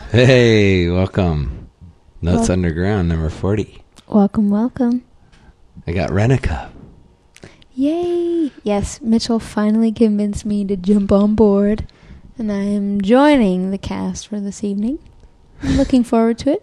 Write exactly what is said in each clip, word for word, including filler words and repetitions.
Hey, welcome. Notes Wel- Underground, number forty. Welcome, welcome. I got Renica. Yay! Yes, Mitchell finally convinced me to jump on board, and I am joining the cast for this evening. I'm looking forward to it.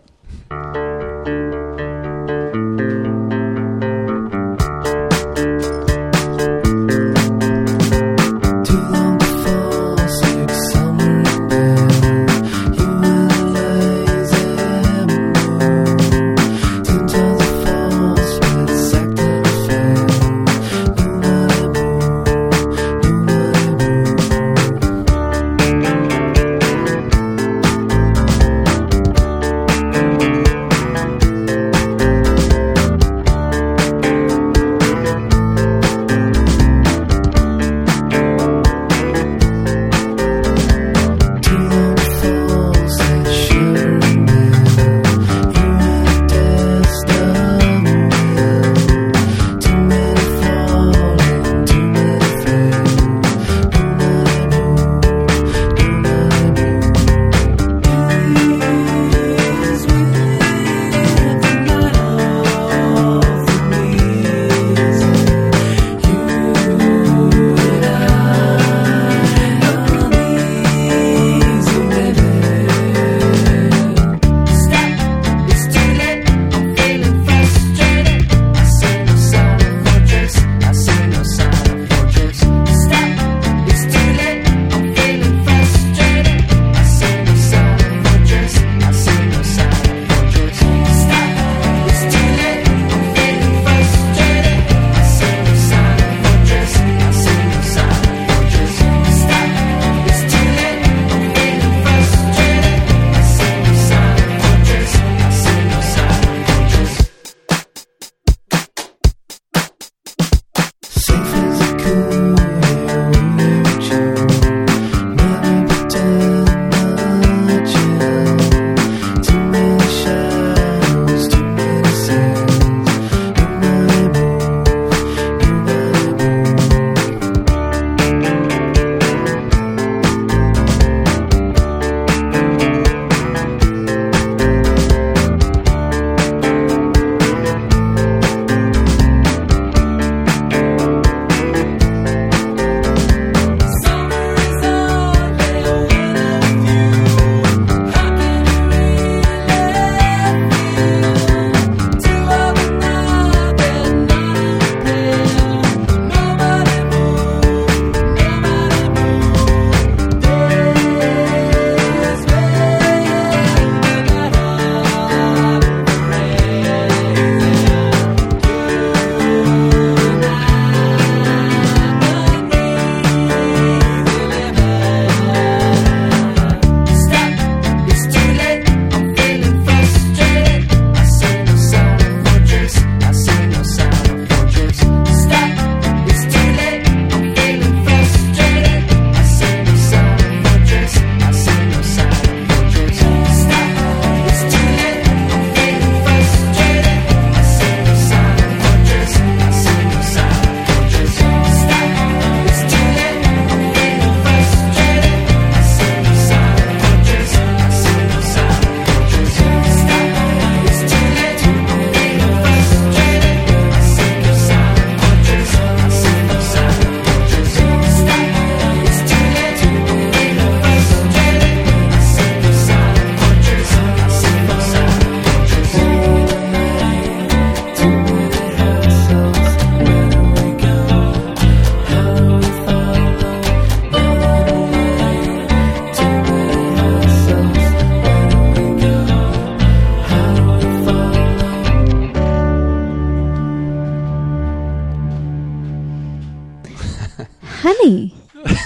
Honey.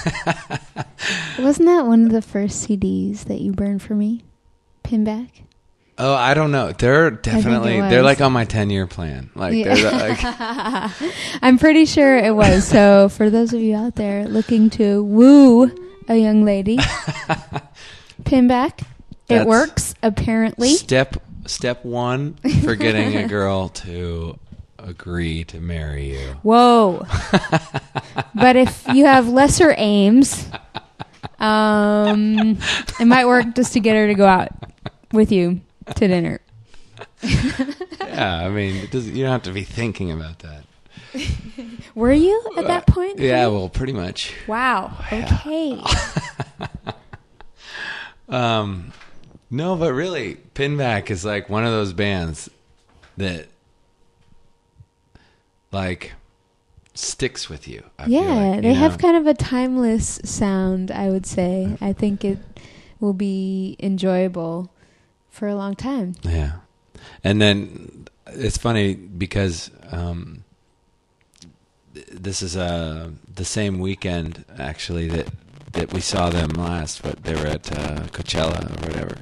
Wasn't that one of the first C Ds that you burned for me? Pinback? Oh, I don't know. They're definitely, they're like on my ten-year plan. Like, Yeah. they're like, I'm pretty sure it was. So for those of you out there looking to woo a young lady, Pinback, That's it works, apparently. Step step one for getting a girl to agree to marry you. Whoa. But if you have lesser aims, um, it might work just to get her to go out with you to dinner. Yeah, I mean, it doesn't, you don't have to be thinking about that. Were you at that point? Yeah, well, pretty much. Wow. Okay. um, no, but really, Pinback is like one of those bands that, like, sticks with you. I yeah, feel like, they know? have kind of a timeless sound, I would say. I think it will be enjoyable for a long time. Yeah. And then it's funny because um, th- this is uh, the same weekend, actually, that, that we saw them last, but they were at uh, Coachella or whatever.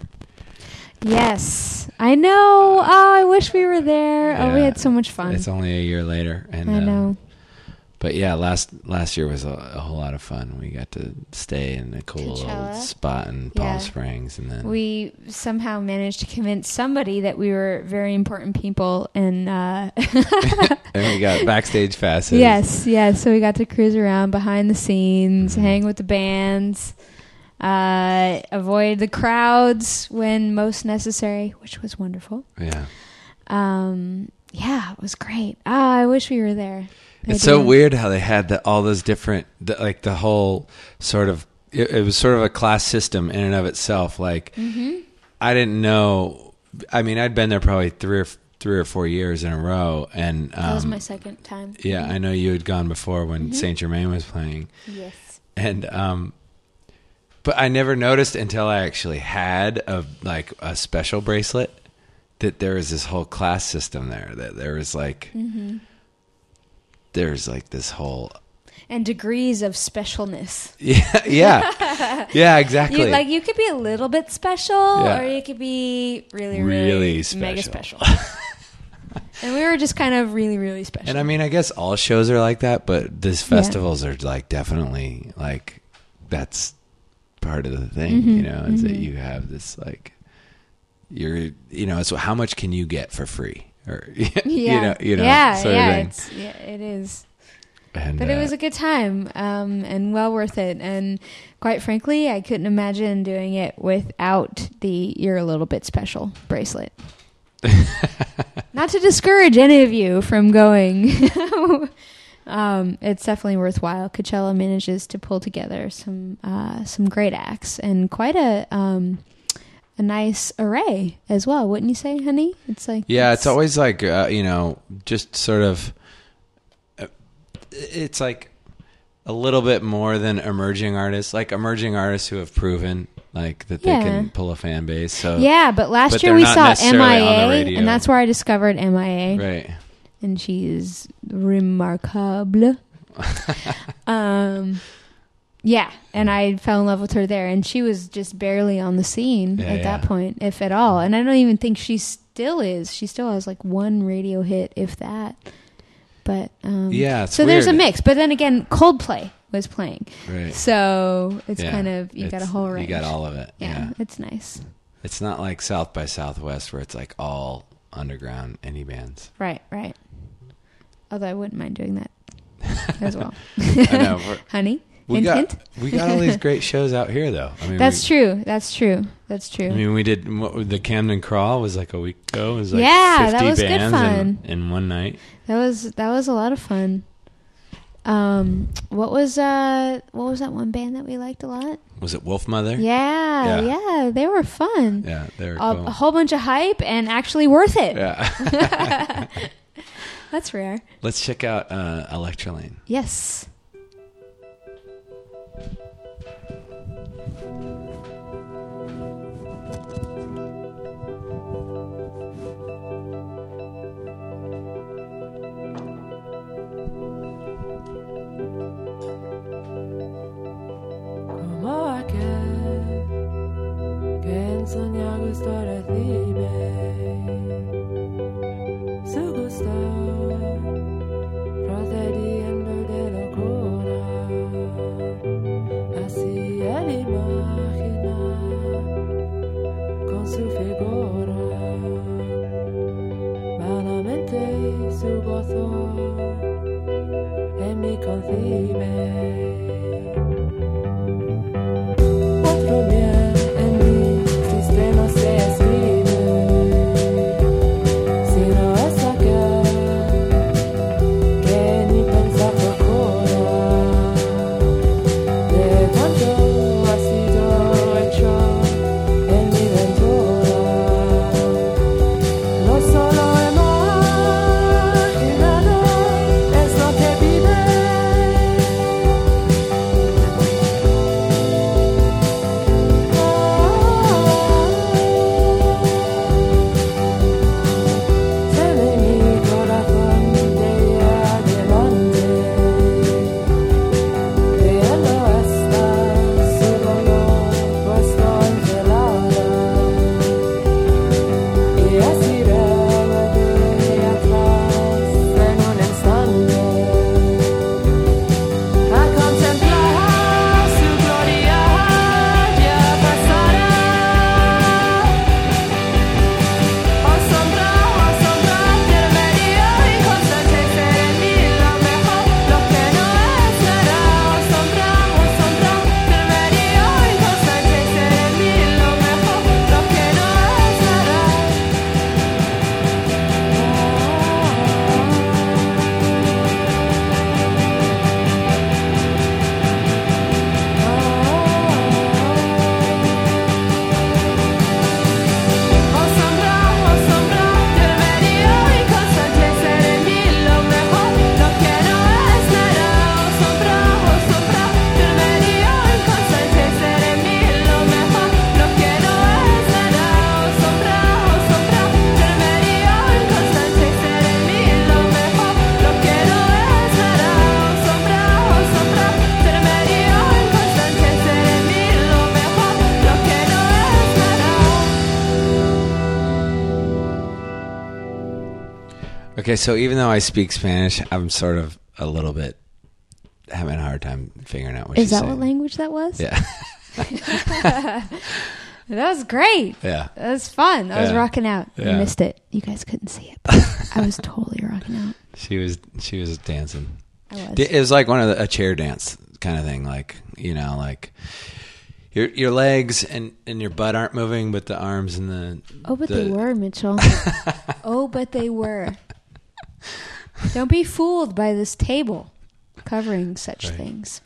Yes. I know. Oh, I wish we were there. Yeah, oh, we had so much fun. It's only a year later. And, I know. Uh, but yeah, last last year was a, a whole lot of fun. We got to stay in a cool Coachella? little spot in Palm Yeah. Springs, and then We somehow managed to convince somebody that we were very important people, and uh, and we got backstage passes. yes, yes. So we got to cruise around behind the scenes, Mm-hmm. hang with the bands, uh, avoid the crowds when most necessary, which was wonderful. Yeah. Um, yeah, it was great. Ah, I wish we were there. I It's so do. weird how they had the, all those different, the, like the whole sort of, it, it was sort of a class system in and of itself. Like, Mm-hmm. I didn't know, I mean, I'd been there probably three or three or four years in a row. And um, That was my second time. yeah, I know you had gone before when Mhm. Saint Germain was playing. Yes. And, um, but I never noticed until I actually had a, like a special bracelet that there was this whole class system there, that there was like, Mm-hmm. there's like this whole And degrees of specialness. yeah yeah yeah exactly You, like you could be a little bit special, Yeah. or you could be really, really, Really mega special. special. And we were just kind of really, really special. and I mean I guess all shows are like that, but these festivals are like definitely like that's part of the thing. Mhm, you know is that mhm. you have this like you're you know so how much can you get for free or yeah, you know you know yeah, sort yeah, of thing. it's, yeah, it is. And, But it uh, was a good time, um, and well worth it. And quite frankly, I couldn't imagine doing it without the "you're a little bit special" bracelet. Not to discourage any of you from going. um, it's definitely worthwhile. Coachella manages to pull together some uh, some great acts and quite a um, a nice array as well, wouldn't you say, honey? It's like yeah it's always like uh, you know just sort of uh, it's like a little bit more than emerging artists, like emerging artists who have proven like that Yeah. they can pull a fan base. So yeah. But last but year they're we not saw necessarily M I on the A, radio. and that's where I discovered M I A. right. And she's remarkable. um, yeah, and I fell in love with her there, and she was just barely on the scene Yeah, at that yeah. point, if at all. And I don't even think she still is. She still has like one radio hit, if that. But um, Yeah, it's so there's a weird. mix. But then again, Coldplay was playing, Right. so it's Yeah. kind of you got a It's- whole range. You got all of it. yeah, Yeah. it's nice. It's not like South by Southwest where it's like all underground indie bands. Right, right. Although I wouldn't mind doing that as well. I know. we're- Honey, We hint, got hint. we got all these great shows out here though. I mean, That's we, true. That's true. That's true. I mean, we did what, the Camden Crawl was like a week ago. It was like Yeah, that fifty was good bands fun. In, in one night. That was that was a lot of fun. Um, what was uh what was that one band that we liked a lot? Was it Wolf Mother? Yeah, Yeah. yeah, they were fun. Yeah, they were A, cool. a whole bunch of hype and actually worth it. Yeah. That's rare. Let's check out uh, Electrolane. Yes. Como aquel que enseña gusto recibe su gusto procediendo de lo Okay, so even though I speak Spanish, I'm sort of a little bit having a hard time figuring out what Is she's that saying. what language that was? Yeah. That was great. Yeah. That was fun. I was Yeah. rocking out. Yeah. I missed it. You guys couldn't see it, but I was totally rocking out. She was she was dancing. I was. It was like one of the, a chair dance kind of thing, like, you know, like your your legs and, and your butt aren't moving, but the arms and the Oh, but the, they were, Mitchell. Oh, but they were. Don't be fooled by this table covering such Right. things.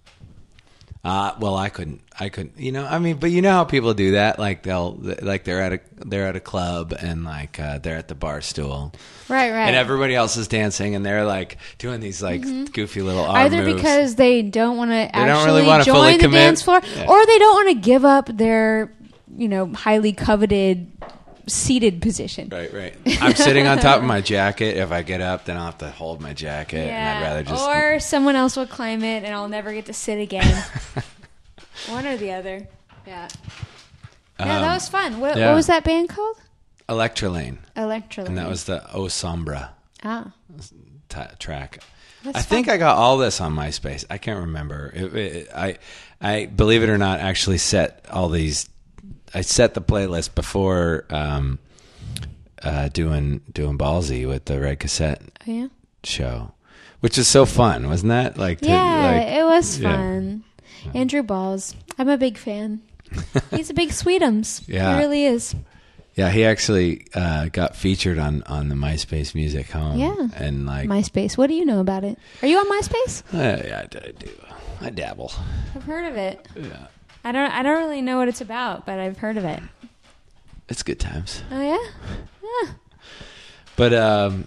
Uh, well, I couldn't. I couldn't. You know, I mean, but you know how people do that? Like they'll, like they're at a they're at a club and like uh, they're at the bar stool, Right, right. and everybody else is dancing and they're like doing these like goofy little arm Either moves. because they don't want to don't actually really wanna fully join the commit. dance floor, Yeah. or they don't want to give up their, you know, highly coveted seated position. Right, right. I'm sitting on top of my jacket. If I get up, then I'll have to hold my jacket, and I'd rather just. Or someone else will claim it, and I'll never get to sit again. One or the other. Yeah. Yeah, that Um, was fun. What, yeah. what was that band called? Electrolane, Electrolane. and that was the O Sombra ah. t- track. That's I think fun. I got all this on MySpace. I can't remember. It, it, I, I believe it or not, actually set all these. I set the playlist before um, uh, doing doing Ballsy with the Red Cassette Oh, yeah. show, which is so fun, wasn't that? Like, to, Yeah, like, it was yeah. fun. Andrew Balls. I'm a big fan. He's a big Sweetums. Yeah. He really is. Yeah, he actually uh, got featured on, on the MySpace Music Home. Yeah. And like, MySpace. What do you know about it? Are you on MySpace? uh, yeah, I, I do. I dabble. I've heard of it. Yeah. I don't. I don't really know what it's about, but I've heard of it. It's good times. Oh yeah. Yeah. But um,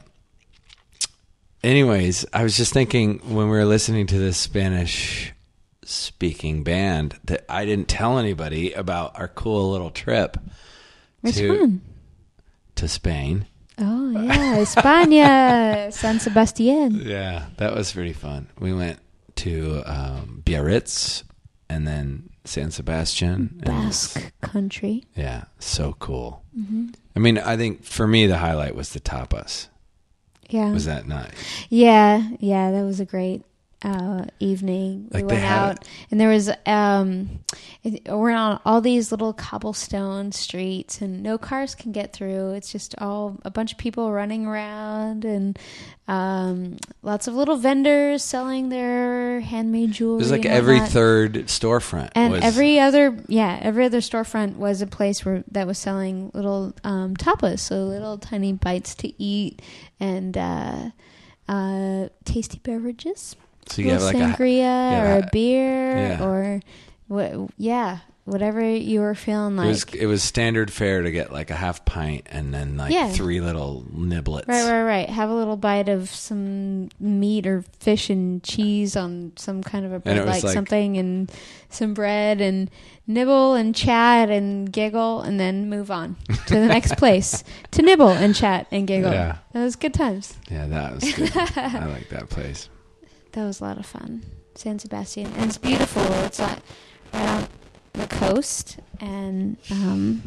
anyways, I was just thinking when we were listening to this Spanish speaking band that I didn't tell anybody about our cool little trip Which to one? to Spain. Oh yeah, España, San Sebastián. Yeah, that was pretty fun. We went to um, Biarritz and then San Sebastian. and Basque country. Yeah, so cool. Mm-hmm. I mean, I think for me the highlight was the tapas. Yeah. Was that not? Yeah, yeah, that was a great uh, evening. Like we they went had out, and there was um, it, we're on all these little cobblestone streets, and no cars can get through. It's just all a bunch of people running around, and um, lots of little vendors selling their handmade jewelry. It was like and every whatnot. third storefront. And was, every other, yeah, every other storefront was a place where that was selling little um, tapas, so little tiny bites to eat and uh, uh, tasty beverages. So you have Little like a sangria yeah, or a ha- beer yeah. or what? Yeah, whatever you were feeling it like. was it was standard fare to get like a half pint and then like Yeah. three little niblets. Right, right, right. Have a little bite of some meat or fish and cheese on some kind of a And bread, it was like, like- something, and some bread, and nibble and chat and giggle, and then move on to the next place to nibble and chat and giggle. Yeah. That was good times. Yeah, that was good. I like that place. That was a lot of fun. San Sebastian, and it's beautiful. It's like right on the coast, and um,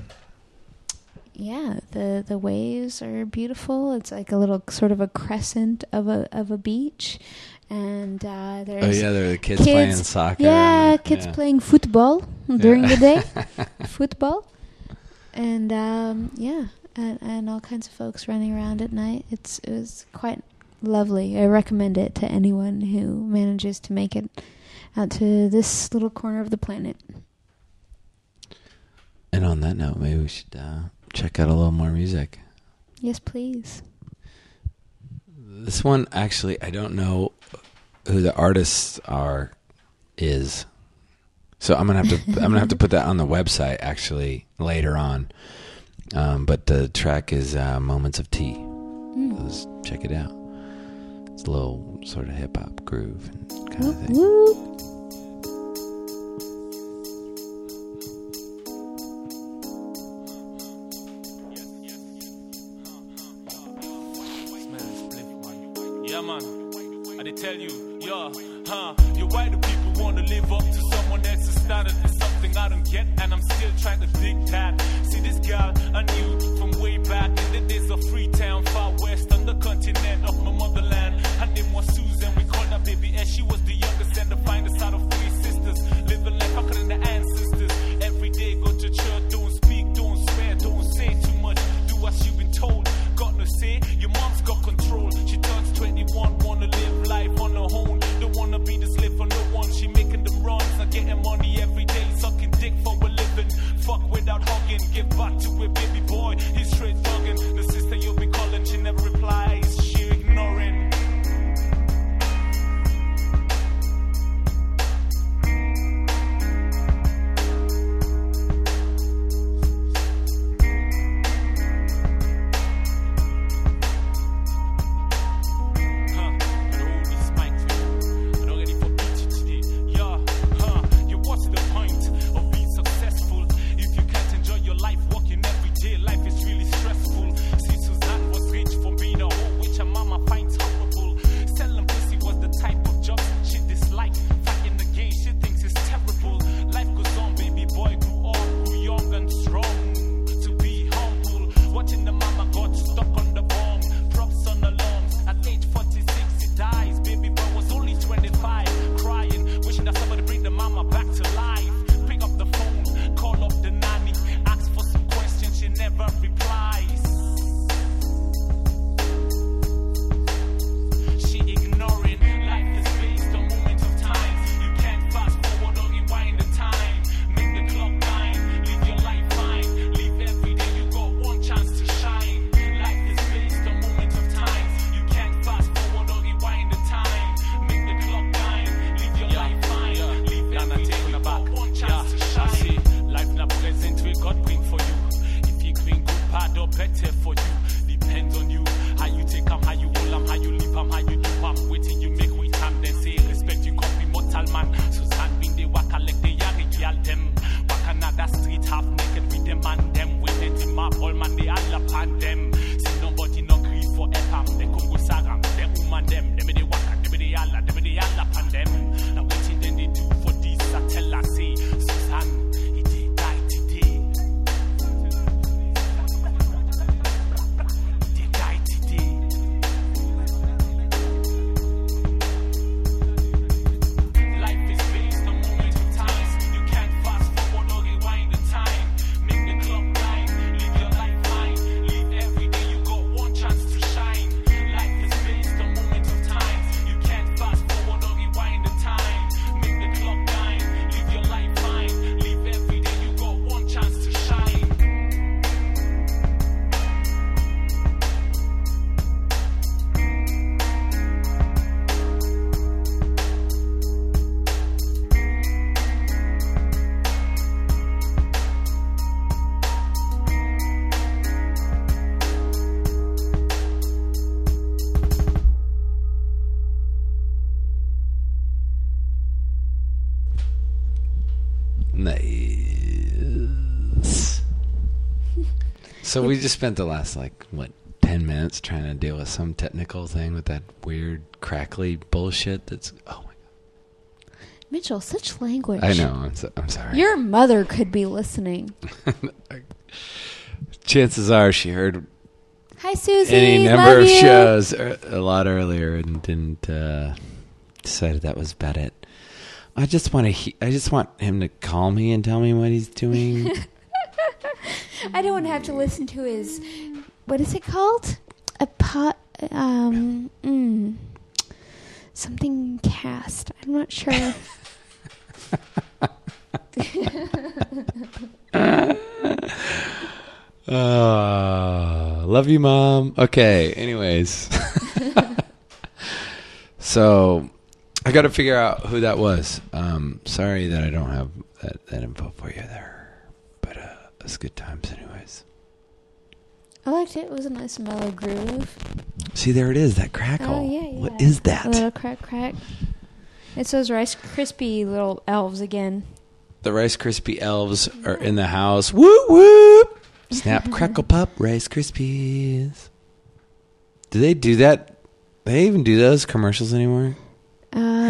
yeah, the the waves are beautiful. It's like a little sort of a crescent of a of a beach, and uh, there's Oh yeah, there were the kids, kids- playing soccer. yeah, and- kids yeah. playing football during Yeah. the day, football, and um, yeah, and, and all kinds of folks running around at night. It's it was quite lovely. I recommend it to anyone who manages to make it out to this little corner of the planet. And on that note, maybe we should uh, check out a little more music. Yes, please. This one, actually, I don't know who the artists are. Is so I'm gonna have to I'm gonna have to put that on the website actually later on. Um, but the track is uh, "Moments of Tea." Mm. Let's check it out. It's a little sort of hip hop groove and kind of Whoop, thing. whoop. Yeah, man. I did tell you, yeah, huh? You white people want to live up to someone else's standard. It's up something I don't get, and I'm still trying to dig that. See this girl, I knew from way back in the days of Freetown, far west on the continent of my motherland. Her name was Susan, we called her baby S. She was the youngest and the finest out of three sisters, living life fucking than the ancestors. Every day go to church, don't speak, don't swear, don't say too much, do as you've been told. Got no say, your mom's got control. She turns twenty-one, wanna live life on her own, don't wanna be the slave for no one. She making them runs, not getting money every day, sucking dick for a living. Fuck without hugging, give back to a baby boy, he's straight thugging. The sister you'll be calling, she never replies, she ignoring. Nice. So we just spent the last, like, what, ten minutes trying to deal with some technical thing with that weird, crackly bullshit that's, oh my God. Mitchell, such language. I know, I'm, so, I'm sorry. Your mother could be listening. Chances are she heard Hi, Susie. any number Love of you. shows a lot earlier and didn't uh, decided that was about it. I just want to. He- I just want him to call me and tell me what he's doing. I don't want to have to listen to his. What is it called? A pot. Um. Mm, something cast. I'm not sure. Uh, love you, Mom. Okay. Anyways, so I got to figure out who that was. Um, sorry that I don't have that, that info for you there, but uh, it's good times, anyways. I liked it. It was a nice mellow groove. See, there it is. That crackle. Oh yeah, yeah. What is that? A little crack, crack. It's those Rice Krispie little elves again. The Rice Krispie elves are in the house. Whoop whoop! Snap, crackle, pop, Rice Krispies. Do they do that? They even do those commercials anymore? Uh,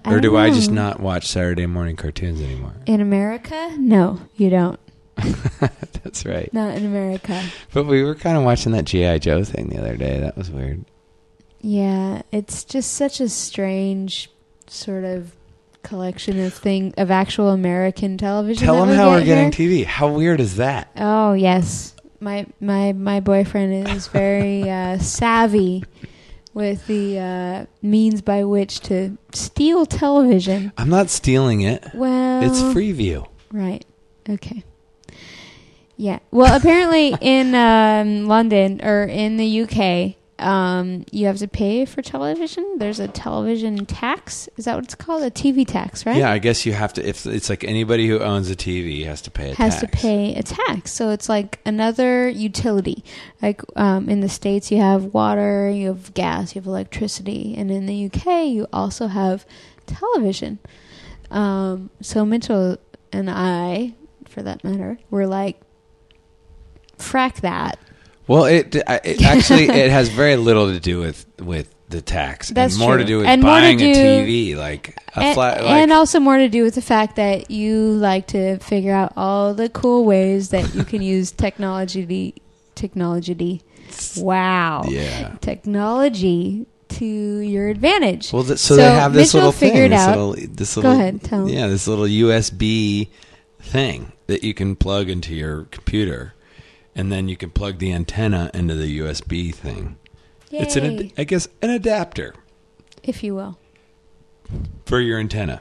I Or don't do I just know. not watch Saturday morning cartoons anymore? In America? No, you don't. That's right. Not in America. But we were kind of watching that G I. Joe thing the other day. That was weird. Yeah, it's just such a strange sort of collection of thing of actual American television. Tell that them we how get we're getting here. T V. How weird is that? Oh yes, my my my boyfriend is very uh, savvy with the uh, means by which to steal television. I'm not stealing it. Well, It's Freeview. Right. Okay. Yeah. Well, apparently in um, London or in the U K, um, you have to pay for television. There's a television tax. Is that what it's called? A T V tax, right? Yeah, I guess you have to. If it's like anybody who owns a T V has to pay a has tax. to pay a tax. So it's like another utility. Like um, in the States, you have water, you have gas, you have electricity. And in the U K, you also have television. Um, so Mitchell and I, for that matter, were like, frack that. Well, it, it actually it has very little to do with with the tax, That's and more true. to do with And more to buying a do- T V, like a And, flat. Like, and also more to do with the fact that you like to figure out all the cool ways that you can use technology, technology, wow, yeah. technology to your advantage. Well, th- so, So they have this Mitchell little thing. figured This out- little, this Go little, ahead, tell 'em. Yeah, this little U S B thing that you can plug into your computer, and then you can plug the antenna into the U S B thing. Yay, It's an, ad- I guess, an adapter if you will. for your antenna.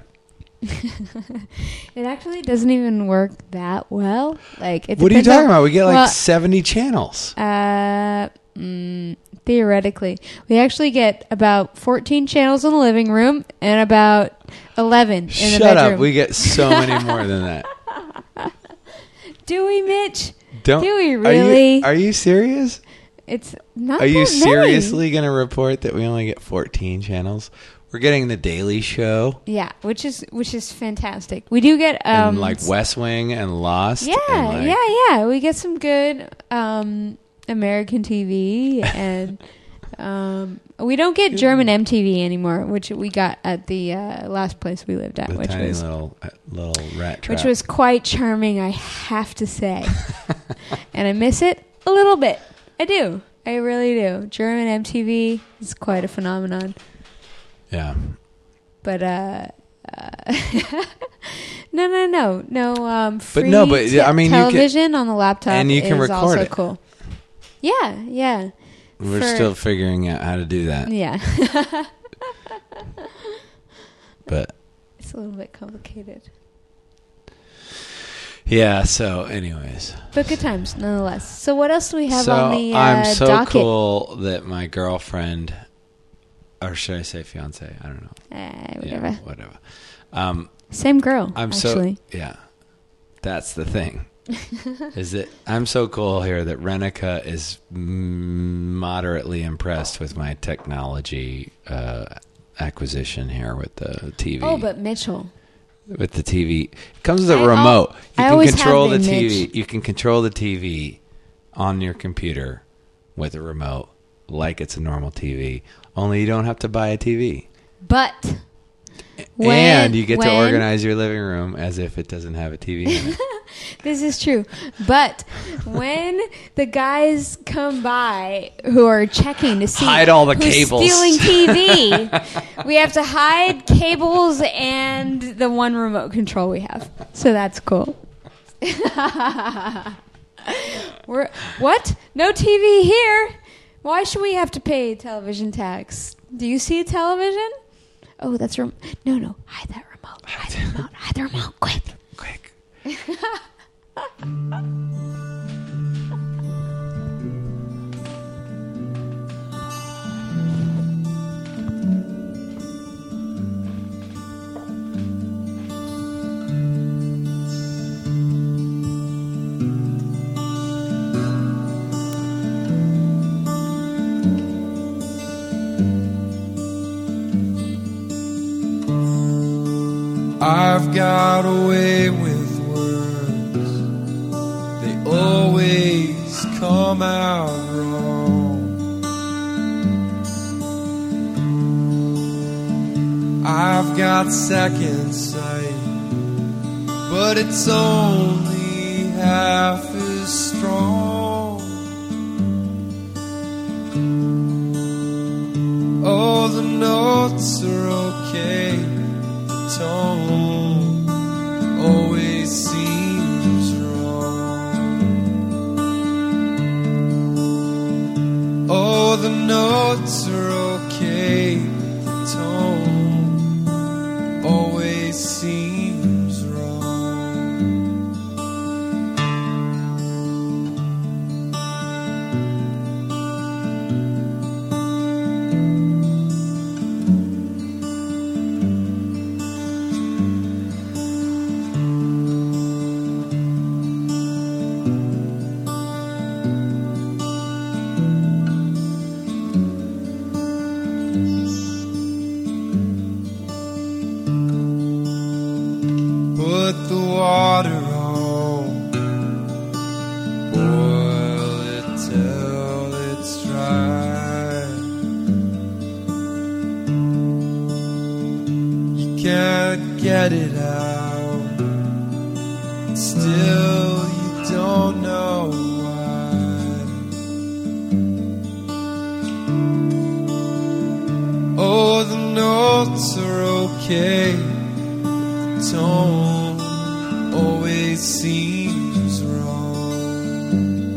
It actually doesn't even work that well. Like, it What are you depends talking on- about? We get like well, seventy channels. Uh, mm, theoretically, we actually get about fourteen channels in the living room and about eleven in the Shut bedroom. up. We get so many more than that. Do we, Mitch? Don't. Do we Are really? you, are you serious? It's not. Are you that many. seriously going to report that we only get fourteen channels? We're getting the Daily Show Yeah, which is which is fantastic. We do get um and like West Wing and Lost. yeah, and like, yeah, yeah. We get some good um American T V and um we don't get German M T V anymore, which we got at the uh, last place we lived at, The which tiny was little uh, little rat trap. which was quite charming, I have to say. And I miss it a little bit. I do. I really do. German M T V is quite a phenomenon. yeah. But uh, uh no, no, no, no. Um, free no, but, te- I mean, you can- television on the laptop and you can is record also it. cool. Yeah, yeah, We're for- still figuring out how to do that. yeah. But It's a little bit complicated, yeah, so anyways. but good times nonetheless. So, what else do we have so on the uh, I'm so docket? cool that my girlfriend, or should I say fiance? I don't know. Eh, whatever. Yeah, whatever. Um, Same girl. I'm actually. so yeah. That's the thing. Is that I'm so cool here that Renica is m- moderately impressed with my technology uh, acquisition here with the T V. Oh, but Mitchell. With the T V, it comes with a I al- remote. You I can always have control the been, T V. Mitch. You can control the T V on your computer with a remote, like it's a normal T V. Only you don't have to buy a T V. But when, and you get to when- organize your living room as if it doesn't have a T V in it. This is true. But when the guys come by who are checking to see Hide all the who's cables. stealing T V, we have to hide cables and the one remote control we have. So that's cool. We're, what? No T V here? Why should we have to pay television tax? Do you see a television? Oh, that's rem- no, no. Hide that remote. Hide the remote. Hide the remote. Quick. Quick. I've got a way with words, they always come out wrong. I I've got second sight, but it's only half as strong. Oh, the notes are okay, the tone always seems wrong. Oh, the notes are okay, the tone always seems wrong. Put the water on, boil it till it's dry. You can't get it out, still you don't know why. Oh, the notes are okay, the tone always seems wrong.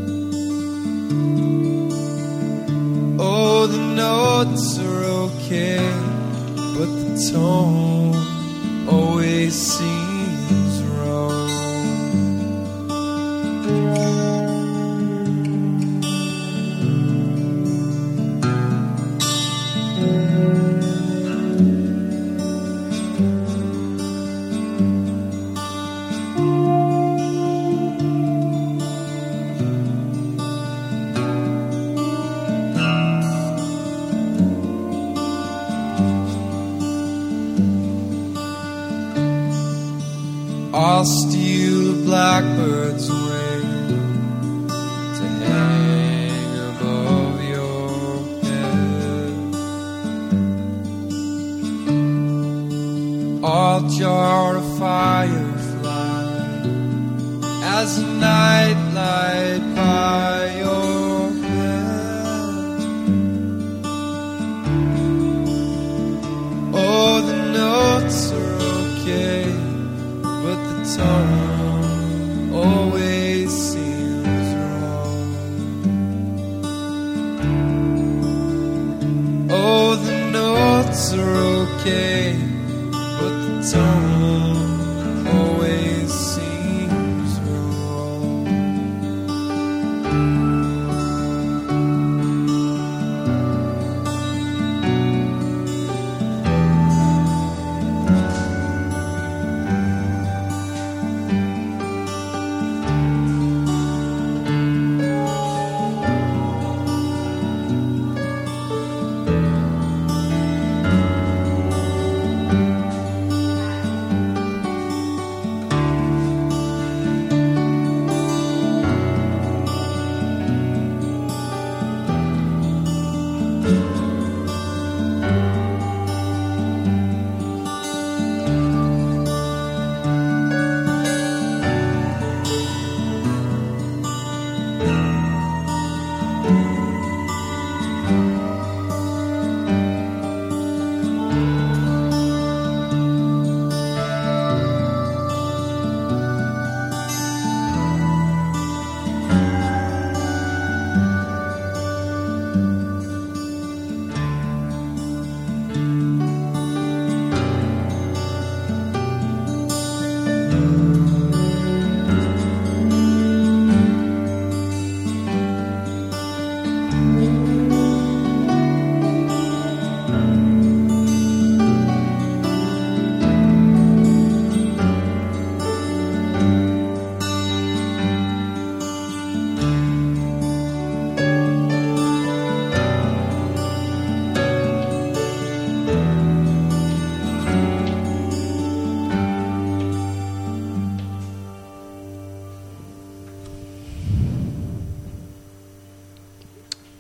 Oh, the notes are okay, but the tone always seems wrong. I'll steal a blackbird's wing to hang above your head. I'll jar a firefly as a nightlight by your bed. Oh, the notes are okay, but the tone always seems wrong. Oh, the notes are okay, but the tone always seems wrong.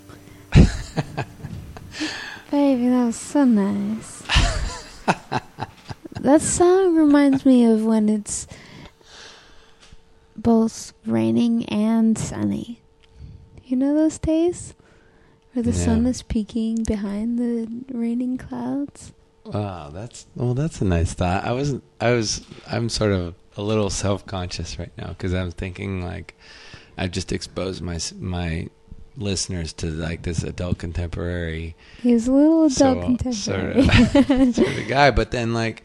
Baby, that was so nice. that song reminds me of when it's both raining and sunny. You know those days where the Yeah. sun is peeking behind the raining clouds? Wow, that's well. That's a nice thought. I wasn't. I was. I'm sort of a little self-conscious right now because I'm thinking like I've just exposed my s- my listeners to like this adult contemporary He's a little adult so- contemporary. sort of, sort of guy. But then like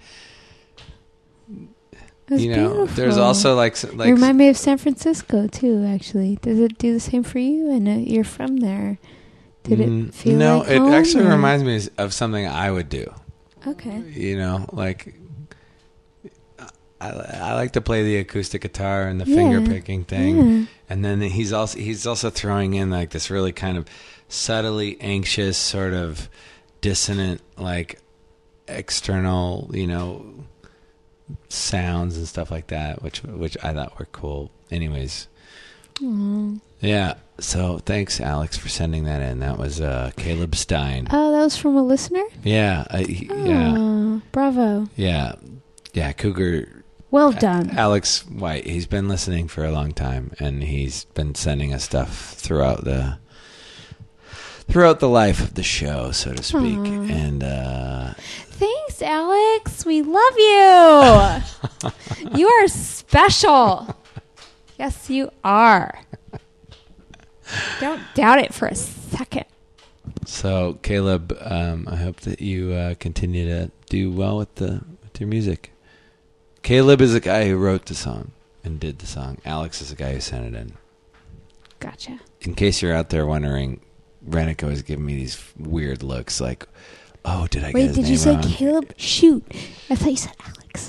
It was you know, beautiful. there's also like s- It like remind me of San Francisco too. Actually, does it do the same for you? I know you're from there. Did Mm, it feel no? like it home, actually or- reminds me of something I would do. Okay. You know, like I, I like to play the acoustic guitar and the Yeah. finger picking thing, Yeah. and then he's also he's also throwing in like this really kind of subtly anxious, sort of dissonant, like external, you know, sounds and stuff like that, which which I thought were cool. Anyways, Aw. yeah. So thanks, Alex, for sending that in. That was uh, Caleb Stein. Oh, that was from a listener? Yeah, I, he- Oh, yeah, bravo. yeah, yeah. Cougar. Well done. Alex White. He's been listening for a long time, and he's been sending us stuff throughout the throughout the life of the show, so to speak. Aw. And uh, Thanks, Alex. We love you. You are special. Yes, you are. Don't doubt it for a second. so, Caleb, um, I hope that you uh, continue to do well with the with your music. Caleb is the guy who wrote the song and did the song. Alex is the guy who sent it in. Gotcha. In case you're out there wondering, Renica was giving me these weird looks like, oh, did I get Wait, his did name you say wrong? Caleb? Shoot. I thought you said Alex.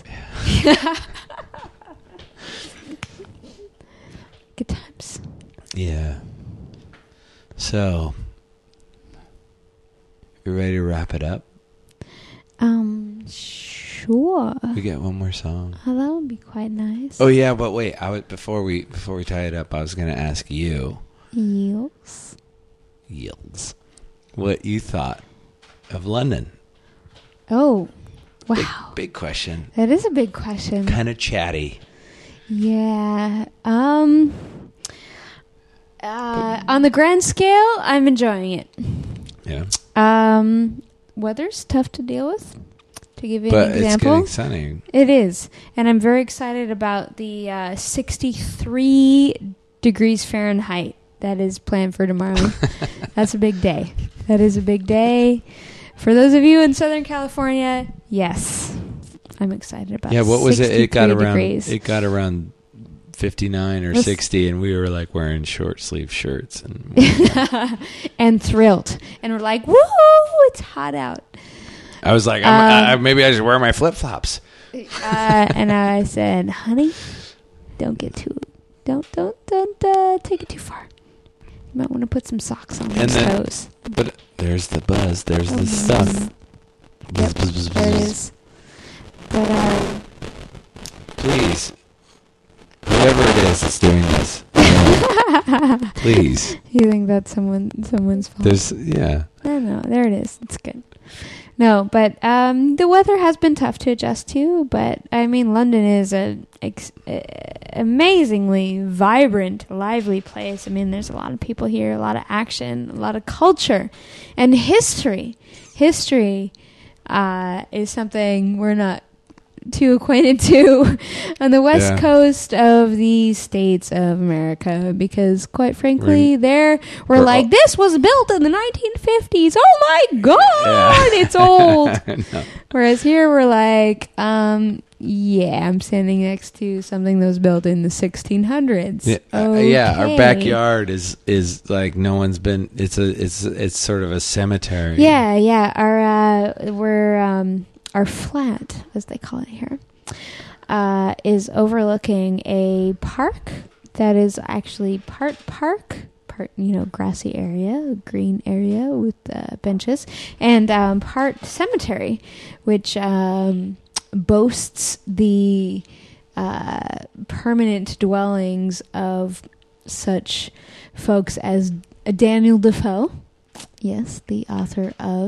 Good times. Yeah. So, you ready to wrap it up? Um, sure. We get one more song. Oh, that would be quite nice. Oh yeah, but wait. I was before we before we tie it up. I was going to ask you, Yes. Yields, what you thought of London. Oh, Big, wow. big question. That is a big question. Kind of chatty. Yeah. Um. Uh, on the grand scale, I'm enjoying it. Yeah. Um, weather's tough to deal with. To give you But an it's example, getting sunny. it is, and I'm very excited about the uh, sixty-three degrees Fahrenheit that is planned for tomorrow. That's a big day. That is a big day. For those of you in Southern California, yes, I'm excited about. Yeah. What was it? It got sixty-three around. degrees. It got around fifty-nine or Let's- sixty, and we were like wearing short sleeve shirts and. and thrilled, and we're like, "Woo! It's hot out." I was like, I'm, Um, I, maybe I should wear my flip flops. Uh, and I said, "Honey, don't get too, don't, don't, don't uh, take it too far. You might want to put some socks on And those then- toes." But there's the buzz. There's Oh, the stuff. Yep, Buzz, buzz, buzz, there it buzz. is. But um, Please, whoever it is that's doing this, please. you think that's someone, someone's fault? There's yeah. No, no, there it is. It's good. No, but um, the weather has been tough to adjust to. But I mean, London is a, ex- a amazingly vibrant, lively place. I mean, there's a lot of people here, a lot of action, a lot of culture, and history. History uh, is something we're not too acquainted to on the west Yeah. coast of the states of America, because quite frankly, We're- there we're, we're like, all- this was built in the nineteen fifties. Oh my god, Yeah. it's old. No. Whereas here we're like, um, yeah, I'm standing next to something that was built in the sixteen hundreds. Yeah, uh, yeah, our Okay. backyard is is like no one's been. It's a it's it's sort of a cemetery. Yeah, yeah. Our uh, we're um, our flat, as they call it here, uh, is overlooking a park that is actually part park, part you know grassy area, green area with uh, benches, and um, part cemetery, which um, boasts the uh, permanent dwellings of such folks as Daniel Defoe. Yes, the author of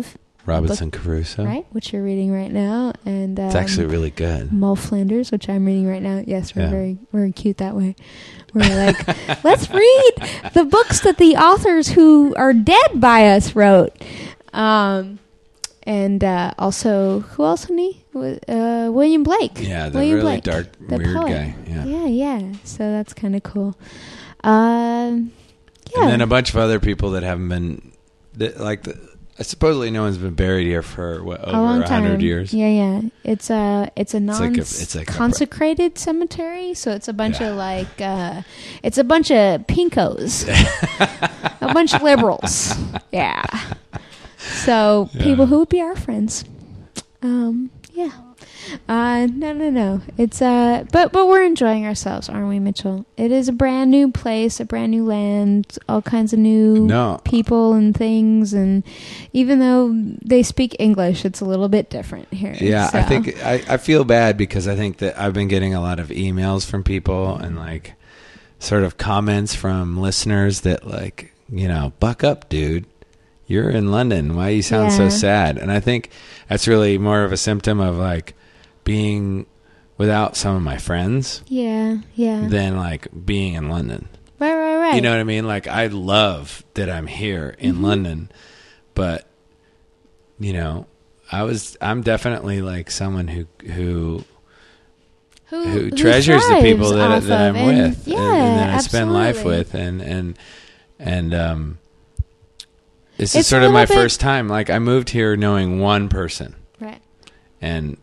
Robinson Crusoe. right? Which you're reading right now, and um, It's actually really good. Moll Flanders, which I'm reading right now. Yes, we're Yeah. very we're cute that way. We're like, let's read the books that the authors who are dead by us wrote. Um, and uh, also, who else? Honey? Uh, William Blake. Yeah, the William really Blake, dark, the weird poet. guy. Yeah. Yeah, yeah. So that's kind of cool. Um, yeah. And then a bunch of other people that haven't been, that, like, the, supposedly no one's been buried here for what, a long over a time. hundred years. Yeah, yeah. It's a it's a non like a- it's like a- consecrated cemetery, so it's a bunch Yeah. of like uh, it's a bunch of pinkos, a bunch of liberals. Yeah. So Yeah. people who would be our friends. Um. Yeah. Uh. No. No. No. It's uh. But but we're enjoying ourselves, aren't we, Mitchell? It is a brand new place, a brand new land, all kinds of new No. people and things, and even though they speak English, it's a little bit different here. Yeah, I so. think I, I feel bad because I think that I've been getting a lot of emails from people and like sort of comments from listeners that like, you know, buck up, dude. You're in London. Why you sound so Yeah. sad? And I think that's really more of a symptom of like being without some of my friends Yeah, yeah. than like being in London. right, right, right. You know what I mean? Like I love that I'm here in Mm-hmm. London, but you know, I was I'm definitely like someone who who who, who treasures the people thrives that, off that I'm of, and- with Yeah, and, and that I spend life absolutely. with and and and um this It's is sort a of my little bit- first time. Like I moved here knowing one person Right. and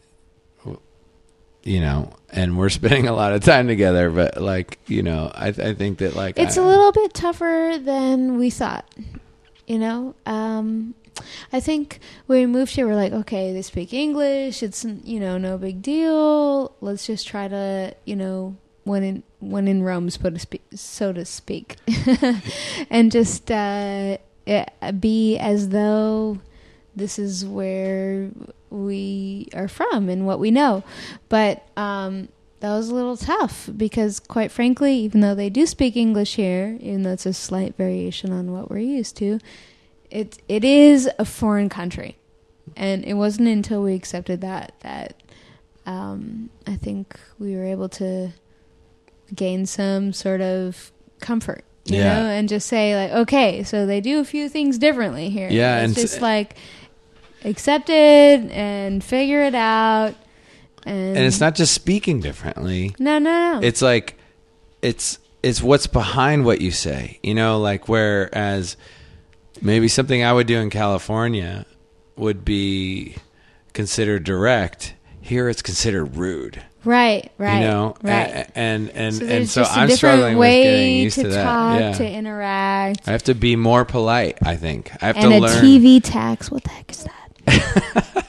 you know, and we're spending a lot of time together, but like, you know, I I think that like It's I, a little bit tougher than we thought. You know, um, I think when we moved here, we're like, okay, they speak English. It's, you know, no big deal. Let's just try to, you know, when in when in Rome, so to speak, so to speak, and just uh, it, be as though this is where we are from and what we know. But um, that was a little tough because, quite frankly, even though they do speak English here, even though it's a slight variation on what we're used to, it it is a foreign country, and it wasn't until we accepted that that um, I think we were able to gain some sort of comfort, you Yeah. know, and just say like, okay, so they do a few things differently here. Yeah, it's and just s- like accept it and figure it out. And, and it's not just speaking differently. no, no, no. It's like it's it's what's behind what you say, you know, like whereas maybe something I would do in California would be considered direct. Here it's considered rude. right, right, You know, right. A- and and so and there's so just a I'm different struggling with way getting used to, to, that. talk, Yeah. to interact, I have to be more polite. I think I have and to a learn. T V tax. What the heck is that?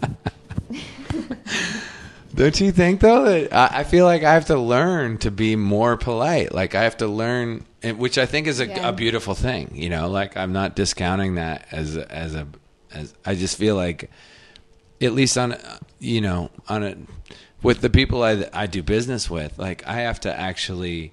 Don't you think though that I, I feel like I have to learn to be more polite? Like I have to learn, and- which I think is a, Yeah. a beautiful thing. You know, like I'm not discounting that as a, as a as I just feel like, at least on a- you know on a with the people I I do business with, like I have to actually.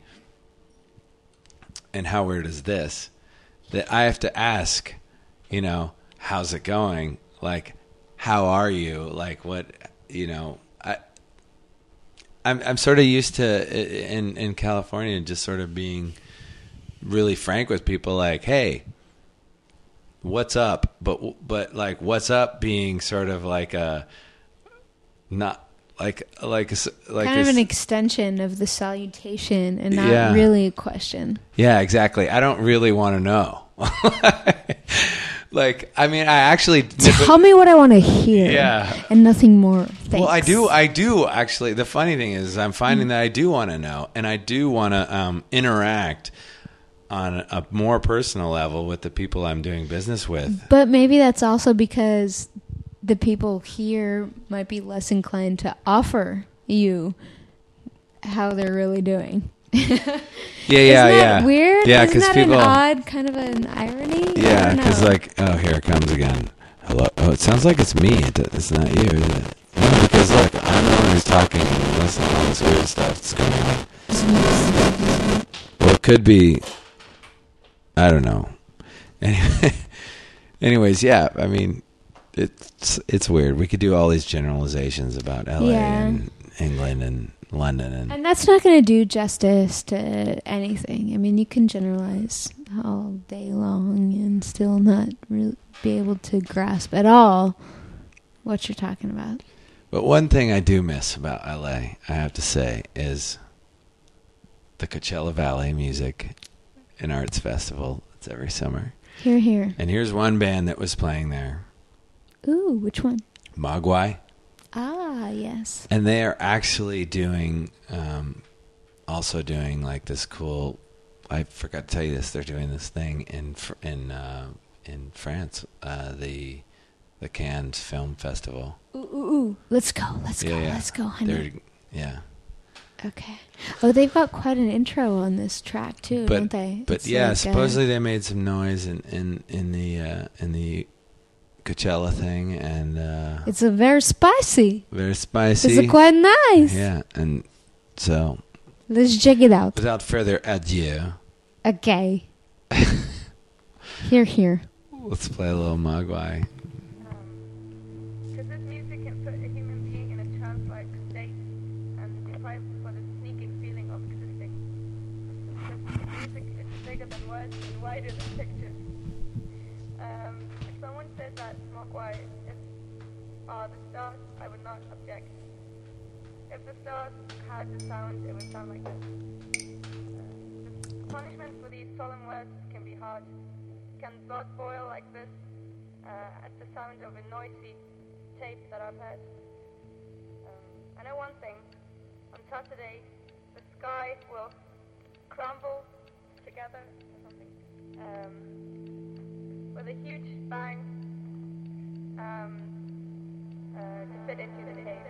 And how weird is this? That I have to ask, you know, how's it going? Like, how are you? Like, what, you know, I, I'm I'm sort of used to in in California just sort of being really frank with people, like, hey, what's up? But but like, what's up? Being sort of like a not like like a, like kind a, of an extension of the salutation, and not Yeah. really a question. Yeah, exactly. I don't really want to know. Like, I mean, I actually Tell me what I want to hear. Yeah. and nothing more. Thanks. Well, I do. I do actually. The funny thing is, I'm finding that I do want to know, and I do want to um, interact on a more personal level with the people I'm doing business with. But maybe that's also because the people here might be less inclined to offer you how they're really doing. Yeah, yeah, Isn't that yeah. weird? Yeah, Isn't because that people. an odd kind of an irony? I Yeah, don't because know. like, oh, here it comes again. Hello. Oh, it sounds like it's me. It, it's not you, is it? No, because look, I'm the one who's talking and listening to all this weird stuff that's going on. Well, it could be. I don't know. Anyway, anyways, yeah. I mean, it's it's weird. We could do all these generalizations about L A Yeah. and England and London and And that's not going to do justice to anything. I mean, you can generalize all day long and still not really be able to grasp at all what you're talking about. But one thing I do miss about L A, I have to say, is the Coachella Valley Music and Arts Festival. It's every summer. Here, here. And here's one band that was playing there, Ooh, which one? Mogwai. Ah, yes. And they are actually doing, um, also doing like this cool, I forgot to tell you this, they're doing this thing in Fr- in uh, in France, uh, the the Cannes Film Festival. Ooh, ooh, ooh. Let's go, let's go, Yeah, yeah. let's go, honey. They're, yeah. Okay. Oh, they've got quite an intro on this track too, But don't they? but It's yeah, like, uh, supposedly they made some noise in in in the uh, in the Coachella thing, and uh, it's a very spicy. very spicy. It's quite nice. Yeah, and so Let's check it out. without further ado, Okay. Here, here. let's play a little Mogwai. Because this music can put a human being in a trance-like state and deprive for the sneaking feeling of existing. Because music is bigger than words and wider than pictures. Um, if someone said that Mogwai is, are the stars, I would not object. If the stars had the sound, it would sound like this. Uh, the punishment for these solemn words can be hard. Can blood boil like this uh, at the sound of a noisy tape that I've heard? Um, I know one thing. On Saturday, the sky will crumble together or something um, with a huge bang um, uh, to fit into the tape.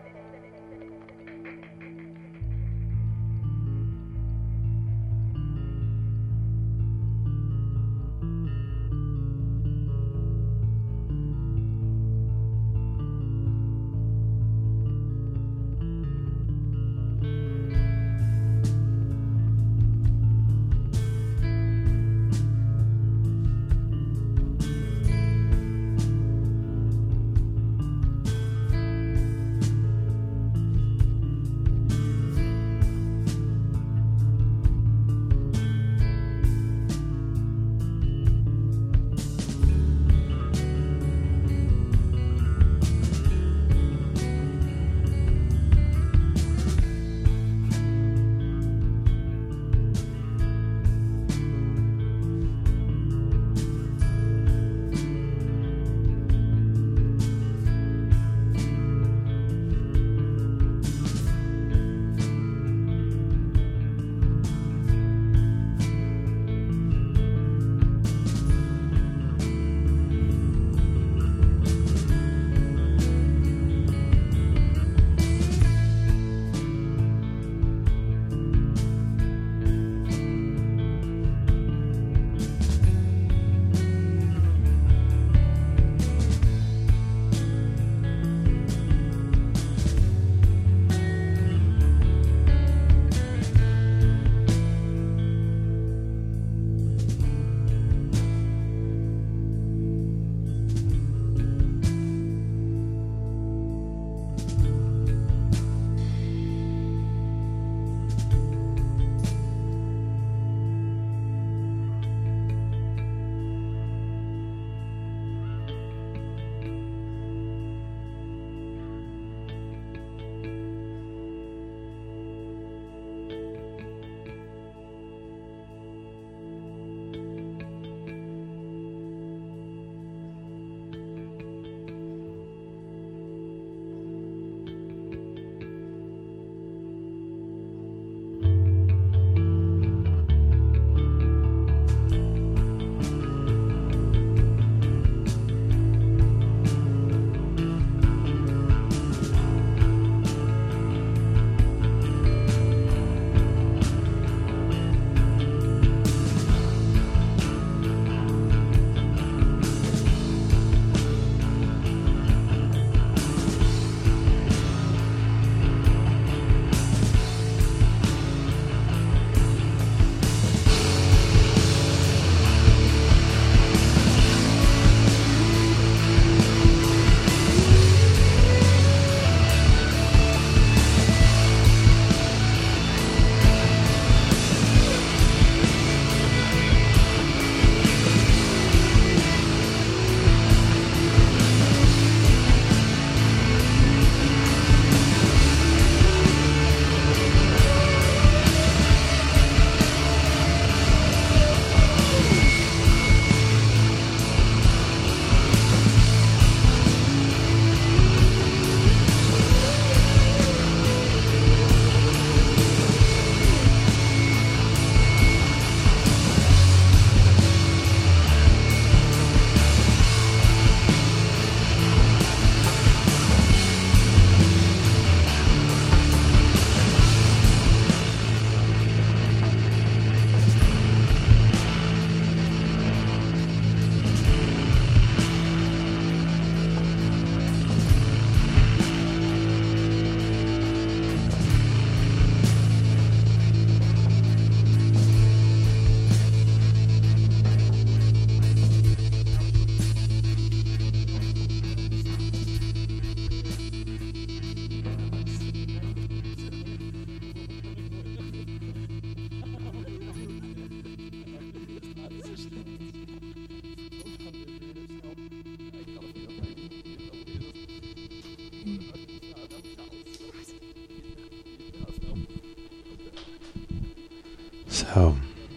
So,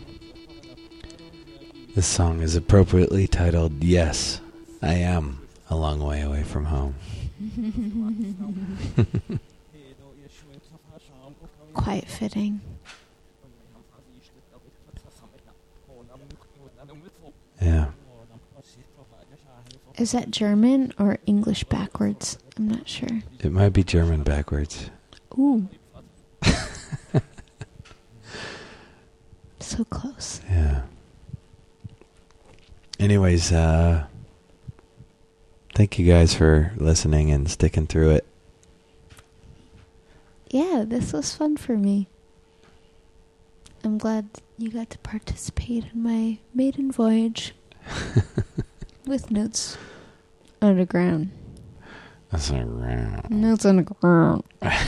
this song is appropriately titled Yes, I Am a Long Way Away from Home. Quite fitting. Yeah. Is that German or English backwards? I'm not sure. It might be German backwards. Ooh. So close. Yeah. Anyways, uh, thank you guys for listening and sticking through it. Yeah, this was fun for me. I'm glad you got to participate in my maiden voyage with notes underground. That's around. Notes underground.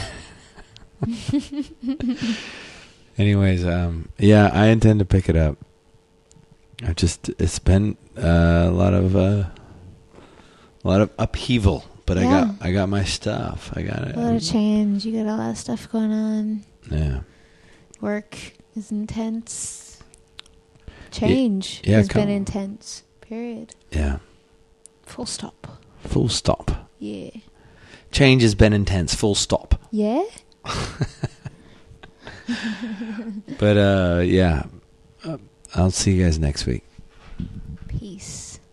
Anyways, um, yeah, I intend to pick it up. I've just, it's been uh, a lot of, uh, a lot of upheaval, but I Yeah. got, I got my stuff. I got it. A lot of change. You got a lot of stuff going on. Yeah. Work is intense. Change yeah, has come- been intense. Period. Yeah. Full stop. Full stop. Yeah. Change has been intense. Full stop. Yeah? But, uh, yeah. Uh, I'll see you guys next week. Peace.